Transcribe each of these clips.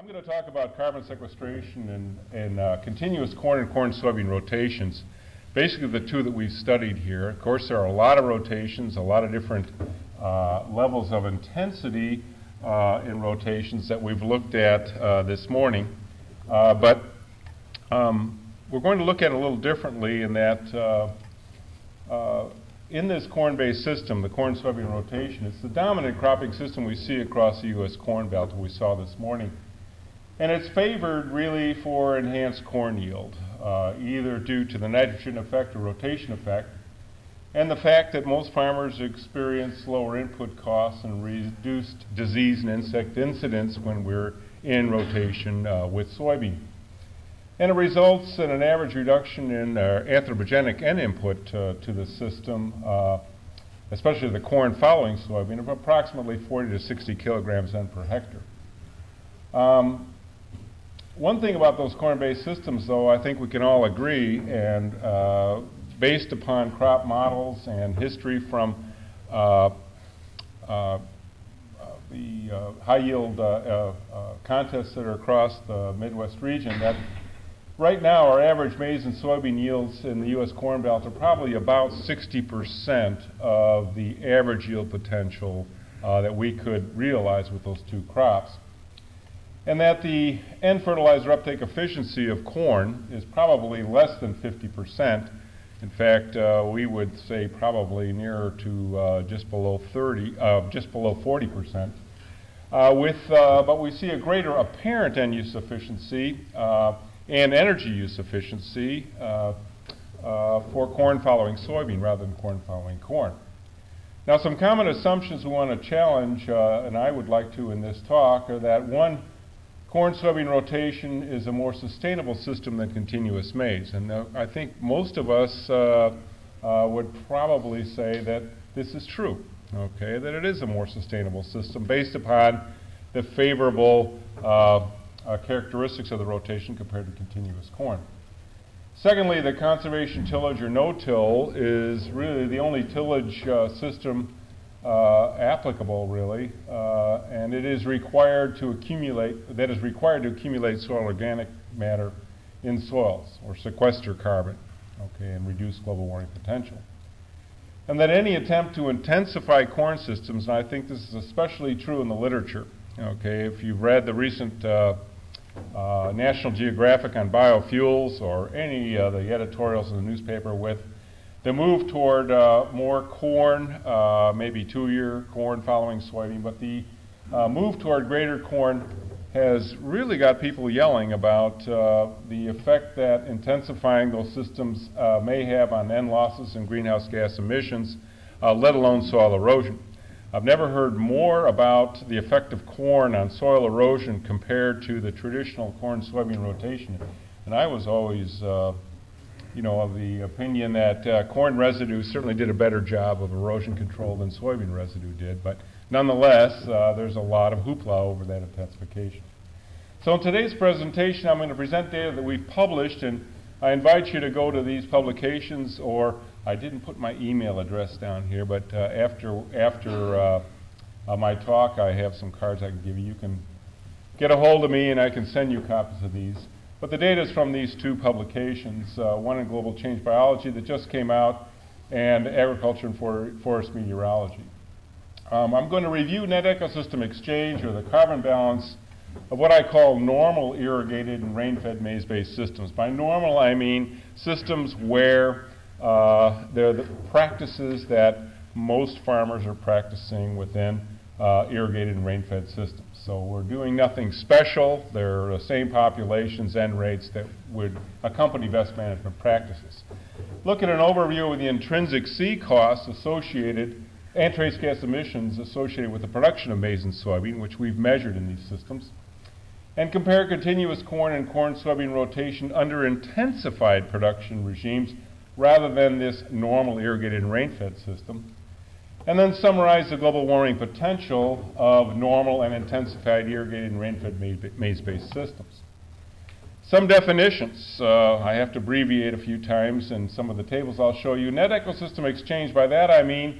I'm going to talk about carbon sequestration and continuous corn and corn-soybean rotations. Basically the two that we've studied here. Of course, there are a lot of rotations, a lot of different levels of intensity in rotations that we've looked at this morning. But we're going to look at it a little differently in that in this corn-based system, the corn-soybean rotation, it's the dominant cropping system we see across the U.S. Corn Belt that we saw this morning. And it's favored really for enhanced corn yield, either due to the nitrogen effect or rotation effect, and the fact that most farmers experience lower input costs and reduced disease and insect incidence when we're in rotation with soybean. And it results in an average reduction in anthropogenic N input to the system, especially the corn following soybean, of approximately 40 to 60 kilograms N per hectare. One thing about those corn-based systems, though, I think we can all agree, and based upon crop models and history from the high-yield contests that are across the Midwest region, that right now our average maize and soybean yields in the U.S. Corn Belt are probably about 60% of the average yield potential that we could realize with those two crops. And that the N-fertilizer uptake efficiency of corn is probably less than 50%. In fact, we would say probably nearer to just below 40%. But we see a greater apparent end-use efficiency and energy use efficiency for corn following soybean rather than corn following corn. Now, some common assumptions we want to challenge, and I would like to in this talk, are that one, corn-soybean rotation is a more sustainable system than continuous maize. And I think most of us would probably say that this is true, okay, that it is a more sustainable system based upon the favorable characteristics of the rotation compared to continuous corn. Secondly, the conservation tillage or no-till is really the only tillage system applicable, really, and it is required to accumulate soil organic matter in soils or sequester carbon, okay, and reduce global warming potential. And that any attempt to intensify corn systems, and I think this is especially true in the literature, okay, if you've read the recent National Geographic on biofuels or any of the editorials in the newspaper with the move toward more corn, maybe 2-year corn following soybean, but the move toward greater corn has really got people yelling about the effect that intensifying those systems may have on N losses and greenhouse gas emissions, let alone soil erosion. I've never heard more about the effect of corn on soil erosion compared to the traditional corn-soybean rotation. And I was always of the opinion that corn residue certainly did a better job of erosion control than soybean residue did, but nonetheless, there's a lot of hoopla over that intensification. So in today's presentation, I'm going to present data that we've published, and I invite you to go to these publications, or I didn't put my email address down here, but after my talk, I have some cards I can give you. You can get a hold of me, and I can send you copies of these. But the data is from these two publications, one in Global Change Biology that just came out, and Agriculture and Forest Meteorology. I'm going to review net ecosystem exchange, or the carbon balance, of what I call normal irrigated and rain-fed maize-based systems. By normal, I mean systems where they're the practices that most farmers are practicing within irrigated and rain-fed systems. So we're doing nothing special. They're the same populations and rates that would accompany best management practices. Look at an overview of the intrinsic C costs associated and trace gas emissions associated with the production of maize and soybean, which we've measured in these systems, and compare continuous corn and corn-soybean rotation under intensified production regimes rather than this normal irrigated and rain-fed system. And then summarize the global warming potential of normal and intensified irrigated and rain-fed maize-based systems. Some definitions. I have to abbreviate a few times in some of the tables I'll show you. Net ecosystem exchange, by that I mean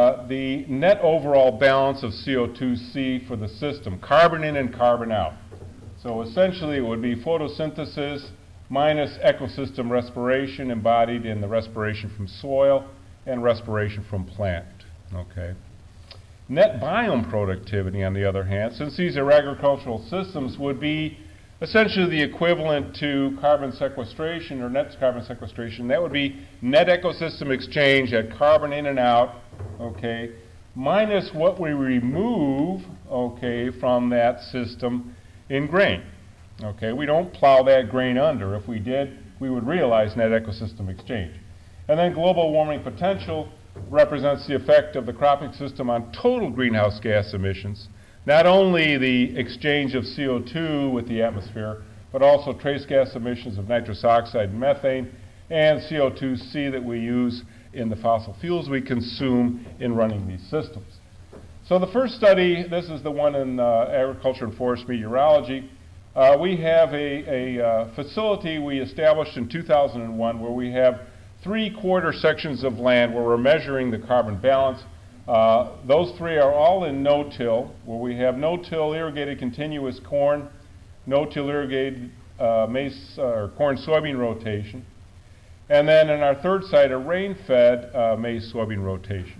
the net overall balance of CO2C for the system, carbon in and carbon out. So essentially it would be photosynthesis minus ecosystem respiration embodied in the respiration from soil and respiration from plant. Okay. Net biome productivity, on the other hand, since these are agricultural systems, would be essentially the equivalent to carbon sequestration or net carbon sequestration. That would be net ecosystem exchange at carbon in and out, okay, minus what we remove, okay, from that system in grain. Okay, we don't plow that grain under. If we did, we would realize net ecosystem exchange. And then global warming potential represents the effect of the cropping system on total greenhouse gas emissions, not only the exchange of CO2 with the atmosphere, but also trace gas emissions of nitrous oxide and methane, and CO2c that we use in the fossil fuels we consume in running these systems. So the first study, this is the one in agriculture and forest meteorology. We have a facility we established in 2001 where we have 3/4 sections of land where we're measuring the carbon balance. Those three are all in no-till, where we have no-till irrigated continuous corn, no-till irrigated maize or corn-soybean rotation, and then in our third site a rain-fed maize-soybean rotation.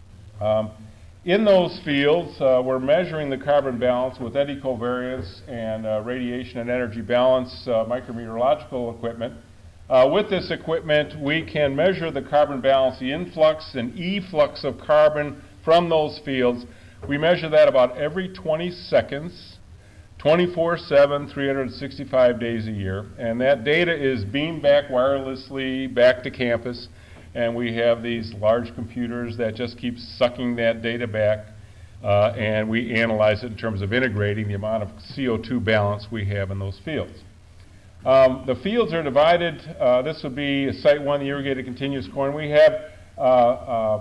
In those fields, we're measuring the carbon balance with eddy covariance and radiation and energy balance micrometeorological equipment. With this equipment, we can measure the carbon balance, the influx and efflux of carbon from those fields. We measure that about every 20 seconds, 24/7, 365 days a year. And that data is beamed back wirelessly back to campus. And we have these large computers that just keep sucking that data back. And we analyze it in terms of integrating the amount of CO2 balance we have in those fields. The fields are divided. This would be Site 1, the irrigated continuous corn. We have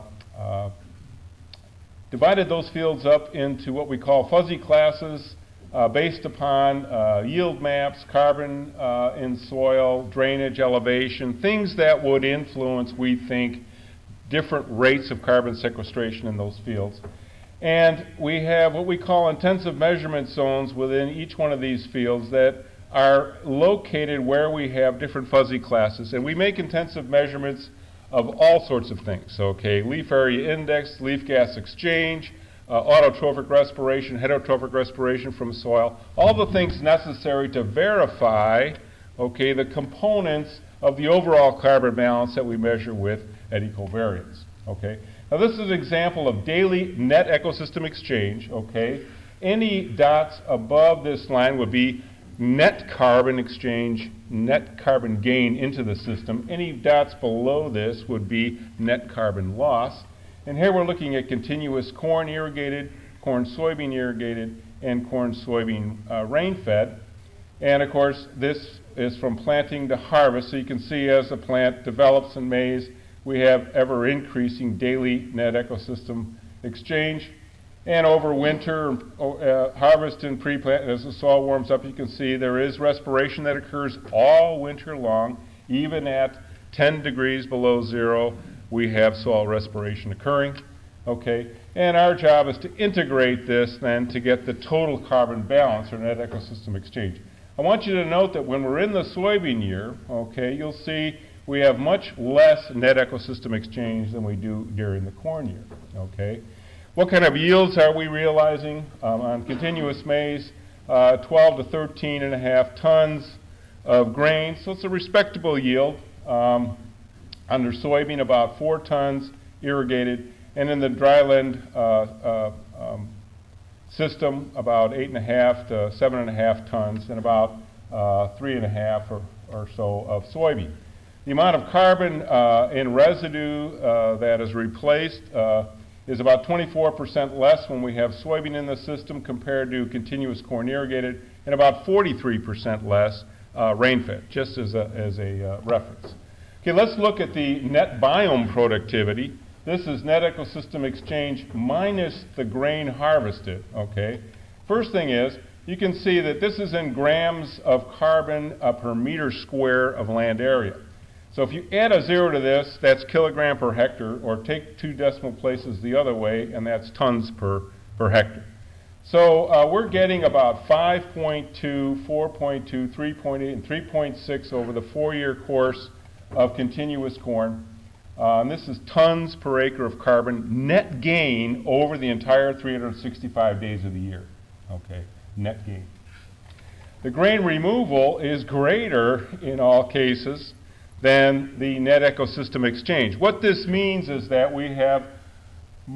divided those fields up into what we call fuzzy classes based upon yield maps, carbon in soil, drainage, elevation, things that would influence, we think, different rates of carbon sequestration in those fields. And we have what we call intensive measurement zones within each one of these fields that are located where we have different fuzzy classes. And we make intensive measurements of all sorts of things. Okay, leaf area index, leaf gas exchange, autotrophic respiration, heterotrophic respiration from soil, all the things necessary to verify, okay, the components of the overall carbon balance that we measure with eddy covariance. Okay, now this is an example of daily net ecosystem exchange. Okay, any dots above this line would be net carbon exchange, net carbon gain into the system. Any dots below this would be net carbon loss. And here we're looking at continuous corn irrigated, corn soybean irrigated, and corn soybean rain-fed. And of course, this is from planting to harvest. So you can see as the plant develops in maize, we have ever increasing daily net ecosystem exchange. And over winter, harvest and pre-plant, as the soil warms up, you can see there is respiration that occurs all winter long. Even at 10 degrees below zero, we have soil respiration occurring. Okay, and our job is to integrate this then to get the total carbon balance or net ecosystem exchange. I want you to note that when we're in the soybean year, okay, you'll see we have much less net ecosystem exchange than we do during the corn year. Okay. What kind of yields are we realizing on continuous maize? 12 to 13.5 tons of grain, so it's a respectable yield. Under soybean, about 4 tons irrigated, and in the dryland system, about 8.5 to 7.5 tons, and about 3.5 or so of soybean. The amount of carbon in residue that is replaced is about 24% less when we have soybean in the system compared to continuous corn irrigated, and about 43% less rain-fed, just as a reference. Okay, let's look at the net biome productivity. This is net ecosystem exchange minus the grain harvested. Okay, first thing is you can see that this is in grams of carbon per meter square of land area. So if you add a 0 to this, that's kilogram per hectare, or take 2 decimal places the other way, and that's tons per hectare. So we're getting about 5.2, 4.2, 3.8, and 3.6 over the 4-year course of continuous corn. And this is tons per acre of carbon net gain over the entire 365 days of the year. Okay, net gain. The grain removal is greater in all cases than the net ecosystem exchange. What this means is that we have a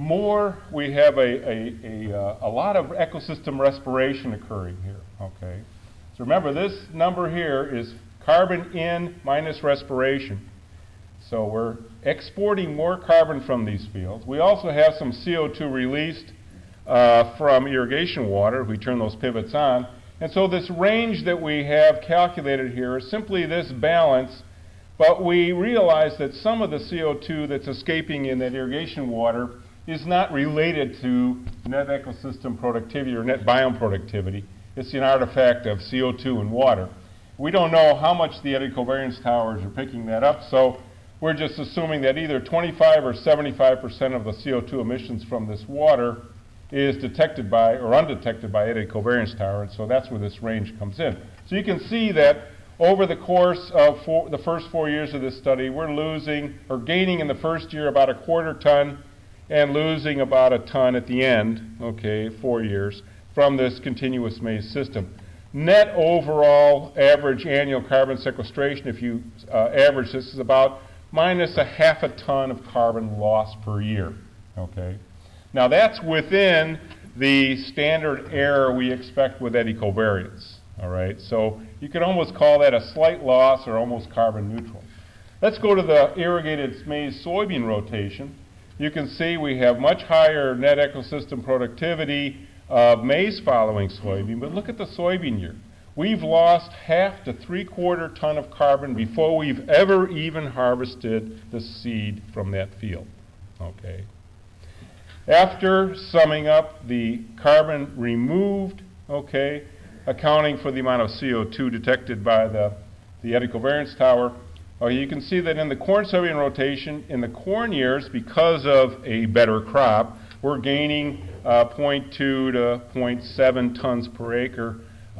lot of ecosystem respiration occurring here. Okay, so remember this number here is carbon in minus respiration. So we're exporting more carbon from these fields. We also have some CO2 released from irrigation water if we turn those pivots on. And so this range that we have calculated here is simply this balance, but we realize that some of the CO2 that's escaping in that irrigation water is not related to net ecosystem productivity or net biome productivity. It's an artifact of CO2 and water. We don't know how much the eddy covariance towers are picking that up, so we're just assuming that either 25 or 75% of the CO2 emissions from this water is detected by or undetected by eddy covariance tower, and so that's where this range comes in. So you can see that over the course of the first 4 years of this study, we're losing or gaining in the first year about a quarter ton and losing about a ton at the end, okay, 4 years, from this continuous maize system. Net overall average annual carbon sequestration, if you average this, is about minus a half a ton of carbon loss per year, okay? Now that's within the standard error we expect with eddy covariance, all right? So you could almost call that a slight loss or almost carbon neutral. Let's go to the irrigated maize soybean rotation. You can see we have much higher net ecosystem productivity of maize following soybean, but look at the soybean year. We've lost half to 3/4 ton of carbon before we've ever even harvested the seed from that field, okay? After summing up the carbon removed, okay, accounting for the amount of CO2 detected by the eddy covariance tower, you can see that in the corn soybean rotation, in the corn years, because of a better crop, we're gaining 0.2 to 0.7 tons per acre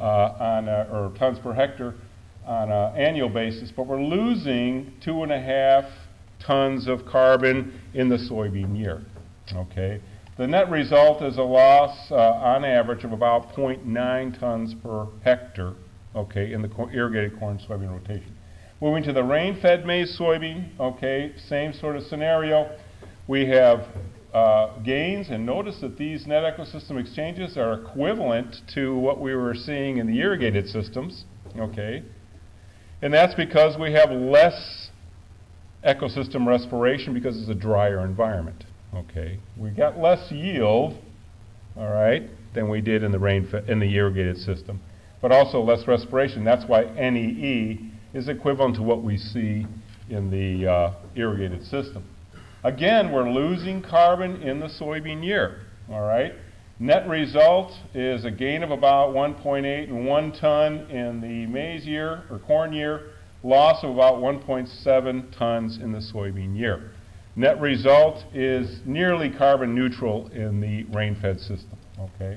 or tons per hectare on an annual basis, but we're losing 2.5 tons of carbon in the soybean year. Okay, the net result is a loss on average of about 0.9 tons per hectare, okay, in the irrigated corn soybean rotation. Moving to the rain-fed maize soybean, okay, same sort of scenario. We have gains, and notice that these net ecosystem exchanges are equivalent to what we were seeing in the irrigated systems, okay, and that's because we have less ecosystem respiration because it's a drier environment. Okay, we got less yield, all right, than we did in the irrigated system, but also less respiration. That's why NEE is equivalent to what we see in the irrigated system. Again, we're losing carbon in the soybean year, all right. Net result is a gain of about 1.8 and 1 ton in the maize year or corn year, loss of about 1.7 tons in the soybean year. Net result is nearly carbon neutral in the rain-fed system, okay?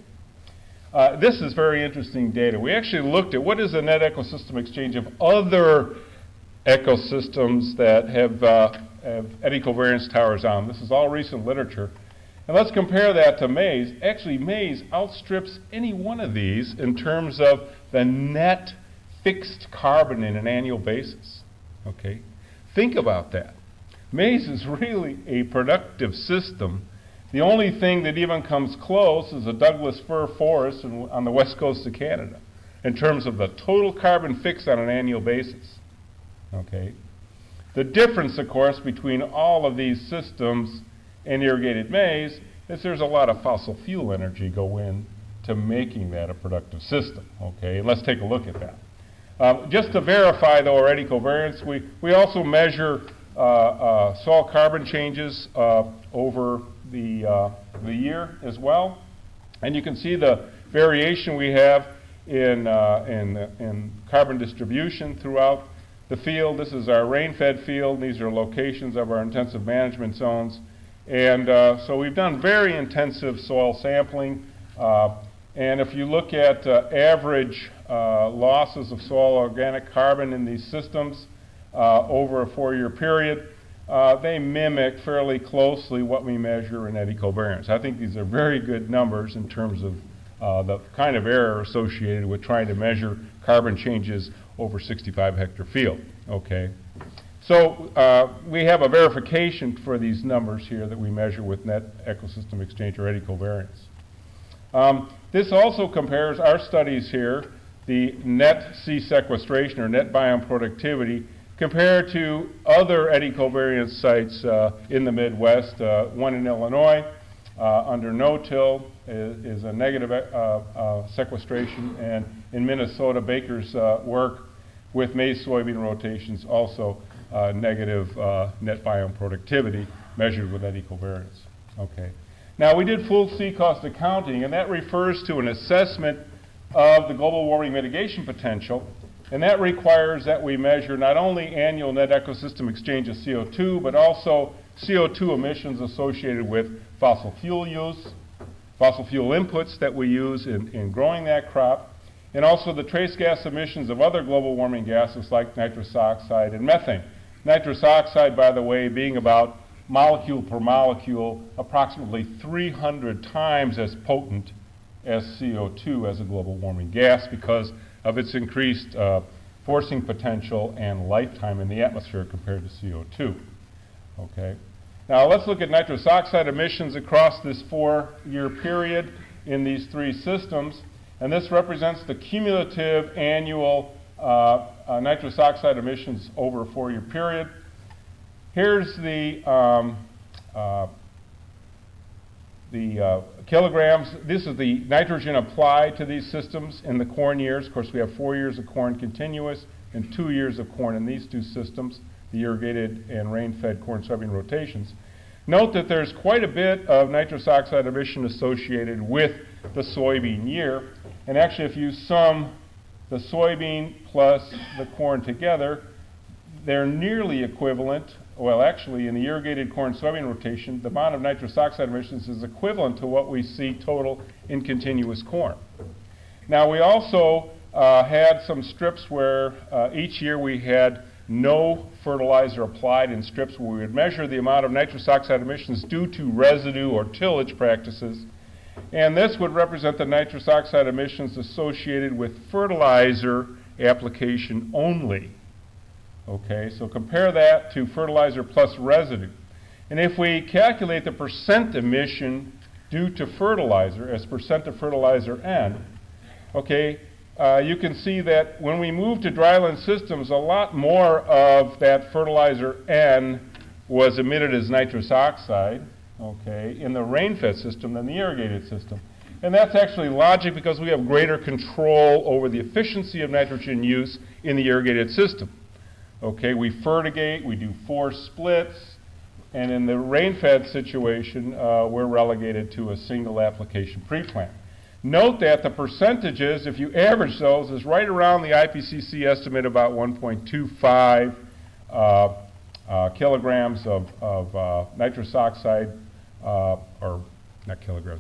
This is very interesting data. We actually looked at what is the net ecosystem exchange of other ecosystems that have eddy covariance towers on. This is all recent literature. And let's compare that to maize. Actually, maize outstrips any one of these in terms of the net fixed carbon in an annual basis, okay? Think about that. Maize is really a productive system. The only thing that even comes close is a Douglas fir forest on the west coast of Canada in terms of the total carbon fixed on an annual basis. Okay? The difference, of course, between all of these systems and irrigated maize is there's a lot of fossil fuel energy go in to making that a productive system. Okay? And let's take a look at that. Just to verify, though, our eddy covariance, we also measure soil carbon changes over the year as well, and you can see the variation we have in carbon distribution throughout the field. This is our rain-fed field. These are locations of our intensive management zones, and so we've done very intensive soil sampling. And if you look at average losses of soil organic carbon in these systems over a 4-year period, they mimic fairly closely what we measure in eddy covariance. I think these are very good numbers in terms of the kind of error associated with trying to measure carbon changes over 65 hectare field. Okay, so we have a verification for these numbers here that we measure with net ecosystem exchange or eddy covariance. This also compares our studies here, the net sea sequestration or net biome productivity, compared to other eddy covariance sites in the Midwest. One in Illinois under no-till is a negative sequestration, and in Minnesota, Baker's work with maize soybean rotations also negative net biome productivity measured with eddy covariance. Okay. Now we did full sea cost accounting, and that refers to an assessment of the global warming mitigation potential, and that requires that we measure not only annual net ecosystem exchange of CO2, but also CO2 emissions associated with fossil fuel use, fossil fuel inputs that we use in growing that crop, and also the trace gas emissions of other global warming gases like nitrous oxide and methane. Nitrous oxide, by the way, being about molecule per molecule approximately 300 times as potent as CO2 as a global warming gas because of its increased forcing potential and lifetime in the atmosphere compared to CO2. Okay. Now let's look at nitrous oxide emissions across this 4-year period in these 3 systems, and this represents the cumulative annual nitrous oxide emissions over a 4-year period. Here's the kilograms. This is the nitrogen applied to these systems in the corn years. Of course, we have 4 years of corn continuous and 2 years of corn in these 2 systems, the irrigated and rain-fed corn soybean rotations. Note that there's quite a bit of nitrous oxide emission associated with the soybean year. And actually, if you sum the soybean plus the corn together, they're nearly equivalent. Well, actually, in the irrigated corn soybean rotation, the amount of nitrous oxide emissions is equivalent to what we see total in continuous corn. Now, we also had some strips where each year we had no fertilizer applied in strips where we would measure the amount of nitrous oxide emissions due to residue or tillage practices. And this would represent the nitrous oxide emissions associated with fertilizer application only. Okay, so compare that to fertilizer plus residue. And if we calculate the percent emission due to fertilizer as percent of fertilizer N, okay, you can see that when we move to dryland systems, a lot more of that fertilizer N was emitted as nitrous oxide, okay, in the rain-fed system than the irrigated system. And that's actually logic because we have greater control over the efficiency of nitrogen use in the irrigated system. Okay, we fertigate, we do forced splits, and in the rain-fed situation, we're relegated to a single application pre-plant. Note that the percentages, if you average those, is right around the IPCC estimate about 1.25 kilograms of nitrous oxide, or not kilograms,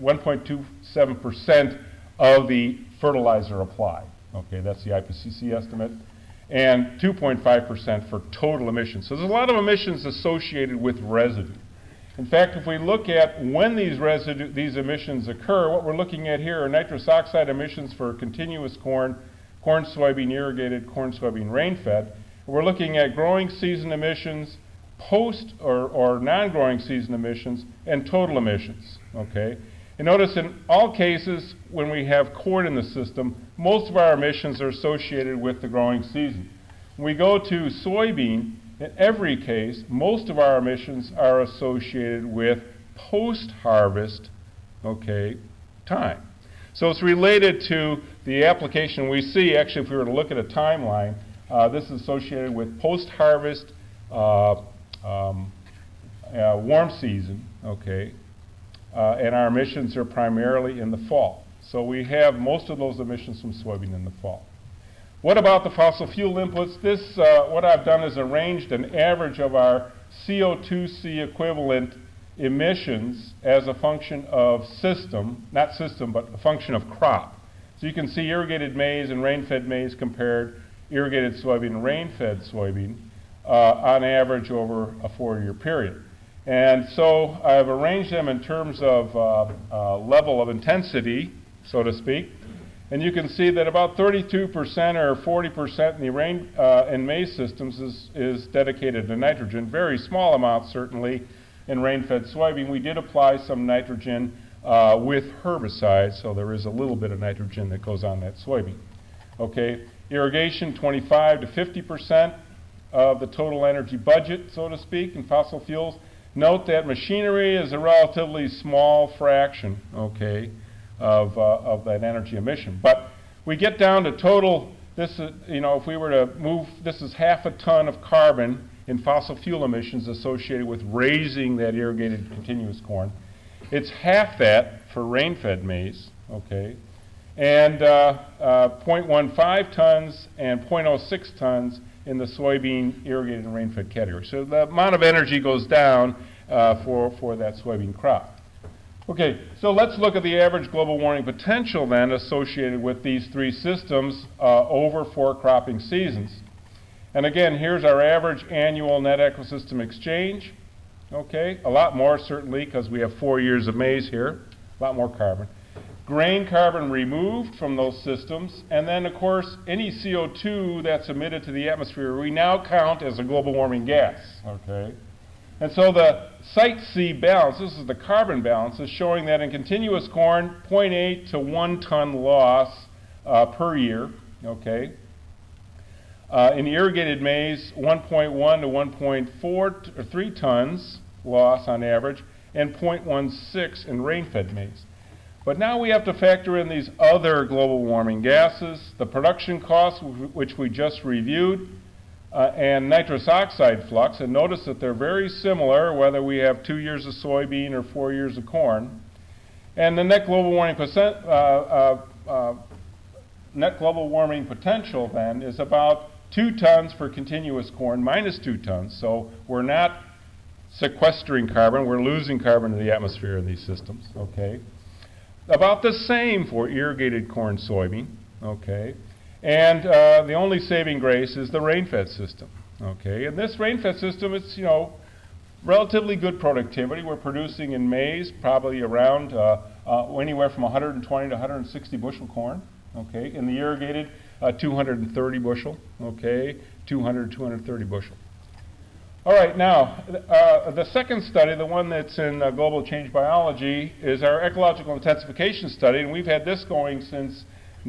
1.27% of the fertilizer applied. Okay, that's the IPCC estimate. And 2.5% for total emissions. So there's a lot of emissions associated with residue. In fact, if we look at when these emissions occur, what we're looking at here are nitrous oxide emissions for continuous corn, corn soybean irrigated, corn soybean rain-fed. We're looking at growing season emissions, post or non-growing season emissions, and total emissions. Okay? And notice in all cases, when we have corn in the system, most of our emissions are associated with the growing season. When we go to soybean, in every case, most of our emissions are associated with post-harvest, okay, time. So it's related to the application we see. Actually, if we were to look at a timeline, this is associated with post-harvest warm season, okay, and our emissions are primarily in the fall. So we have most of those emissions from soybean in the fall. What about the fossil fuel inputs? This, what I've done is arranged an average of our CO2C equivalent emissions as a function of system, not system, but a function of crop. So you can see irrigated maize and rain-fed maize compared, irrigated soybean and rain-fed soybean on average over a 4-year period. And so I've arranged them in terms of level of intensity, so to speak. And you can see that about 32% or 40% in the rain and maize systems is dedicated to nitrogen. Very small amounts, certainly, in rain-fed soybean. We did apply some nitrogen with herbicides, so there is a little bit of nitrogen that goes on that soybean. Okay, irrigation, 25 to 50% of the total energy budget, so to speak, in fossil fuels. Note that machinery is a relatively small fraction, okay, of that energy emission. But we get down to total, this is, you know, if we were to move, this is half a ton of carbon in fossil fuel emissions associated with raising that irrigated continuous corn. It's half that for rain-fed maize, okay, and 0.15 tons and 0.06 tons in the soybean irrigated and rain-fed category. So the amount of energy goes down for that soybean crop. Okay, so let's look at the average global warming potential then associated with these three systems over 4 cropping seasons. And again, here's our average annual net ecosystem exchange. Okay, a lot more certainly because we have 4 years of maize here, a lot more carbon. Grain carbon removed from those systems, and then of course any CO2 that's emitted to the atmosphere we now count as a global warming gas. Okay, and so the Site C balance, this is the carbon balance, is showing that in continuous corn, 0.8 to 1 ton loss per year. Okay. In irrigated maize, 1.1 to 1.4 or 3 tons loss on average, and 0.16 in rain-fed maize. But now we have to factor in these other global warming gases, the production costs, which we just reviewed, and nitrous oxide flux. And notice that they're very similar, whether we have 2 years of soybean or 4 years of corn. And the net global warming potential then is about 2 tons for continuous corn, minus 2 tons. So we're not sequestering carbon, we're losing carbon to the atmosphere in these systems. Okay. About the same for irrigated corn, soybean. Okay. And the only saving grace is the rain-fed system. Okay. And this rain-fed system, it's, you know, relatively good productivity. We're producing in maize probably around anywhere from 120 to 160 bushel corn. Okay. In the irrigated, 230 bushel. Okay. 200, 230 bushel. All right, now, the second study, the one that's in Global Change Biology, is our ecological intensification study, and we've had this going since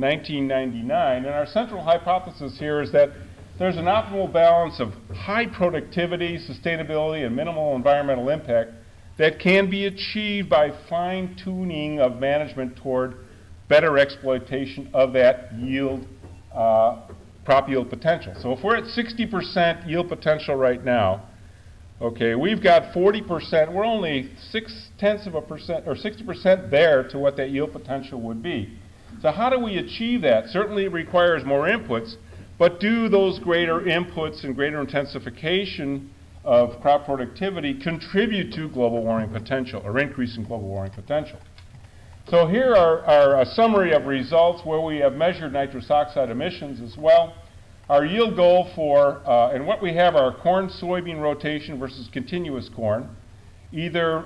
1999. And our central hypothesis here is that there's an optimal balance of high productivity, sustainability, and minimal environmental impact that can be achieved by fine-tuning of management toward better exploitation of that yield, crop yield potential. So if we're at 60% yield potential right now, okay, we've got 40%, we're only 0.6% or 60% there to what that yield potential would be. So how do we achieve that? Certainly it requires more inputs, but do those greater inputs and greater intensification of crop productivity contribute to global warming potential or increase in global warming potential? So here are a summary of results where we have measured nitrous oxide emissions as well. Our yield goal for, and what we have are corn-soybean rotation versus continuous corn, either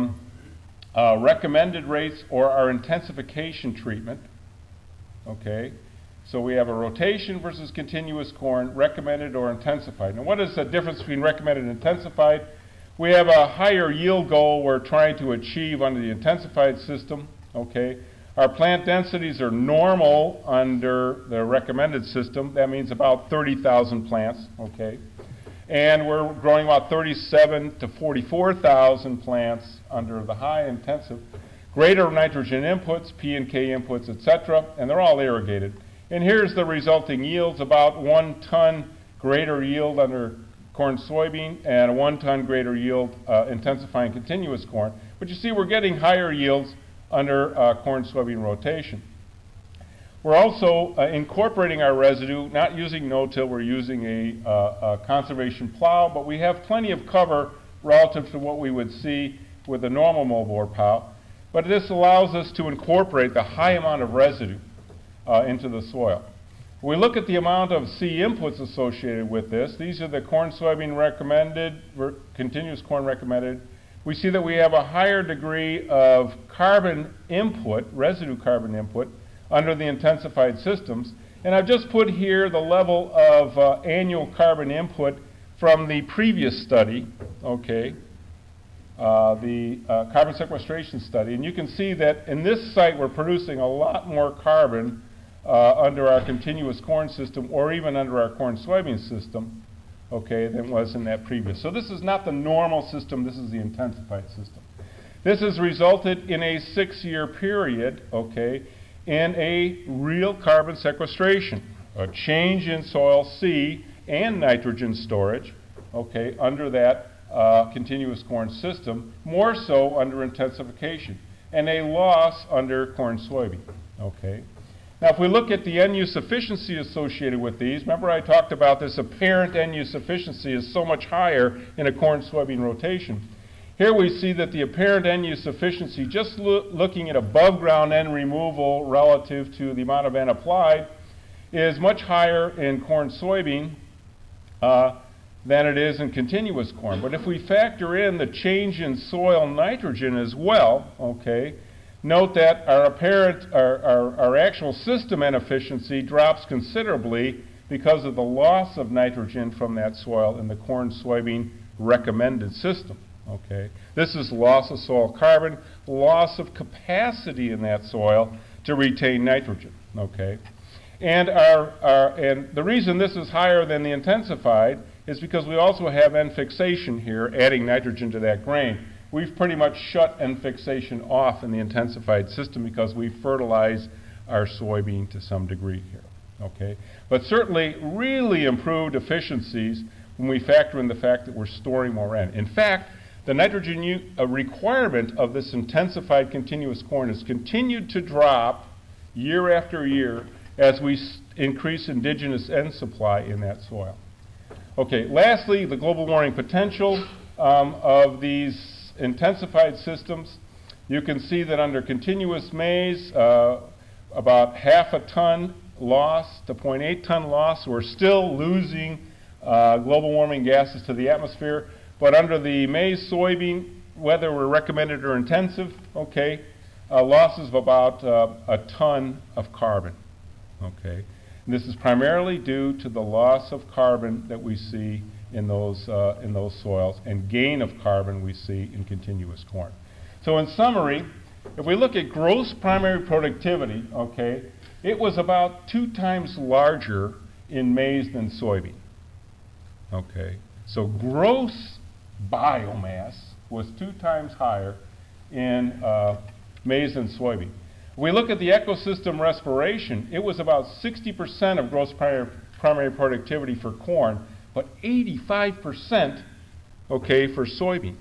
recommended rates or our intensification treatment. Okay, so we have a rotation versus continuous corn, recommended or intensified. Now what is the difference between recommended and intensified? We have a higher yield goal we're trying to achieve under the intensified system. Okay, our plant densities are normal under the recommended system. That means about 30,000 plants. Okay, and we're growing about 37 to 44,000 plants under the high intensive. Greater nitrogen inputs, P and K inputs, etc., and they're all irrigated. And here's the resulting yields: about 1 ton greater yield under corn soybean and a 1 ton greater yield intensifying continuous corn. But you see we're getting higher yields under corn soybean rotation. We're also incorporating our residue, not using no-till, we're using a conservation plow, but we have plenty of cover relative to what we would see with the normal moldboard pile, but this allows us to incorporate the high amount of residue into the soil. We look at the amount of C inputs associated with this. These are the corn soybean recommended, continuous corn recommended. We see that we have a higher degree of carbon input, residue carbon input, under the intensified systems. And I've just put here the level of annual carbon input from the previous study, okay, the carbon sequestration study. And you can see that in this site we're producing a lot more carbon under our continuous corn system, or even under our corn soybean system, okay, than was in that previous. So this is not the normal system, this is the intensified system. This has resulted in a 6-year period, okay, in a real carbon sequestration, a change in soil C and nitrogen storage, okay, under that continuous corn system, more so under intensification, and a loss under corn soybean, okay. Now, if we look at the end-use efficiency associated with these, remember I talked about this apparent end-use efficiency is so much higher in a corn-soybean rotation. Here we see that the apparent end-use efficiency, just looking at above-ground N removal relative to the amount of N applied, is much higher in corn-soybean than it is in continuous corn. But if we factor in the change in soil nitrogen as well, okay, note that our actual system N efficiency drops considerably because of the loss of nitrogen from that soil in the corn-soybean recommended system. Okay, this is loss of soil carbon, loss of capacity in that soil to retain nitrogen. Okay, and and the reason this is higher than the intensified is because we also have N fixation here, adding nitrogen to that grain. We've pretty much shut N fixation off in the intensified system because we fertilize our soybean to some degree here. Okay, but certainly really improved efficiencies when we factor in the fact that we're storing more N. In fact, the nitrogen requirement of this intensified continuous corn has continued to drop year after year as we increase indigenous N supply in that soil. Okay, lastly, the global warming potential of these intensified systems. You can see that under continuous maize, about half a ton loss to 0.8 ton loss. We're still losing global warming gases to the atmosphere. But under the maize soybean, whether we're recommended or intensive, okay, losses of about a ton of carbon. Okay, and this is primarily due to the loss of carbon that we see in those soils, and gain of carbon we see in continuous corn. So in summary, if we look at gross primary productivity, okay, it was about 2 times larger in maize than soybean. Okay, so gross biomass was 2 times higher in maize than soybean. If we look at the ecosystem respiration, it was about 60% of gross primary productivity for corn, but 85%, okay, for soybean.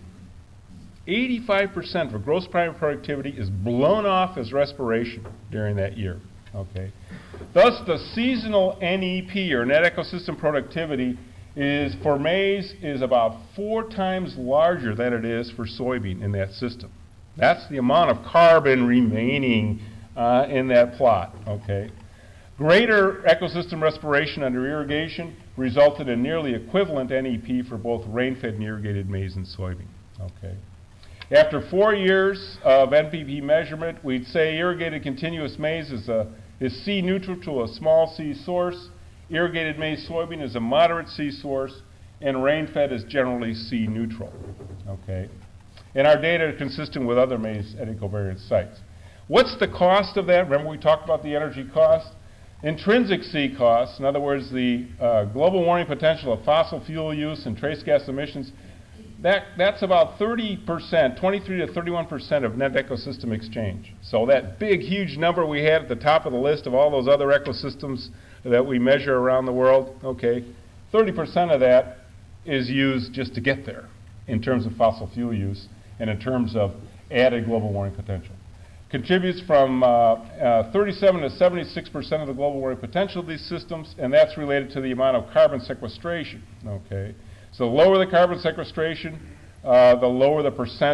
85% for gross primary productivity is blown off as respiration during that year. Okay, thus the seasonal NEP, or net ecosystem productivity, is for maize is about 4 times larger than it is for soybean in that system. That's the amount of carbon remaining in that plot. Okay, greater ecosystem respiration under irrigation resulted in nearly equivalent NEP for both rain-fed and irrigated maize and soybean. Okay. After 4 years of NPP measurement, we'd say irrigated continuous maize is C neutral to a small C source, irrigated maize soybean is a moderate C source, and rain-fed is generally C neutral. Okay. And our data are consistent with other maize at ecovariance sites. What's the cost of that? Remember we talked about the energy cost? Intrinsic C costs, in other words, the global warming potential of fossil fuel use and trace gas emissions, that's about 30%, 23 to 31% of net ecosystem exchange. So that big, huge number we had at the top of the list of all those other ecosystems that we measure around the world, okay, 30% of that is used just to get there in terms of fossil fuel use and in terms of added global warming potential. Contributes from 37 to 76% of the global warming potential of these systems, and that's related to the amount of carbon sequestration. Okay, so the lower the carbon sequestration, the lower the percent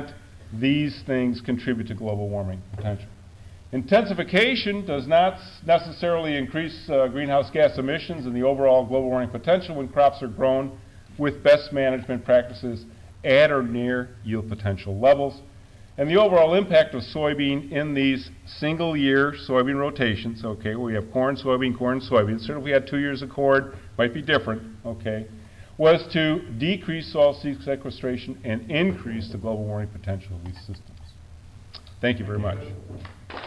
these things contribute to global warming potential. Intensification does not necessarily increase greenhouse gas emissions and the overall global warming potential when crops are grown with best management practices at or near yield potential levels. And the overall impact of soybean in these single-year soybean rotations, okay, where we have corn, soybean, certainly if we had 2 years of corn, might be different, okay, was to decrease soil sequestration and increase the global warming potential of these systems. Thank you very much.